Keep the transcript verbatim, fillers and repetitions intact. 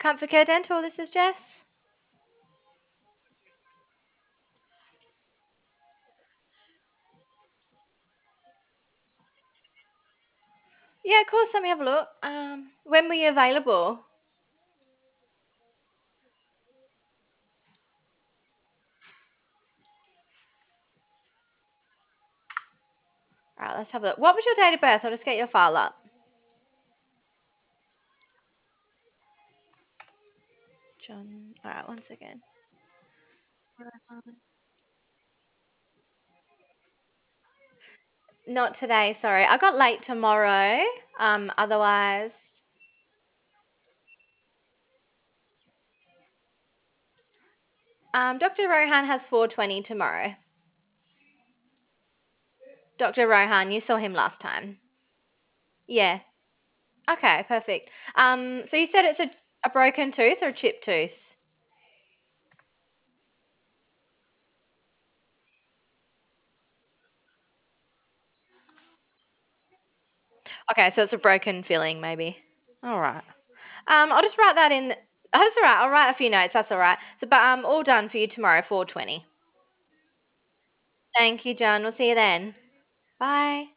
Comfort Care Dental, this is Jess. Yeah, of course, let me have a look. Um, when were you available? All right, let's have a look. What was your date of birth? I'll just get your file up. John, all right, one second. Not today, sorry. I got late tomorrow. Um, otherwise, um, Doctor Rohan has four twenty tomorrow. Doctor Rohan, you saw him last time. Yeah. Okay, perfect. Um, so you said it's a, a broken tooth or a chipped tooth? Okay, so it's a broken filling, maybe. All right. Um, I'll just write that in. That's all right. I'll write a few notes. That's all right. So, but um, all done for you tomorrow, four twenty. Thank you, John. We'll see you then. Bye.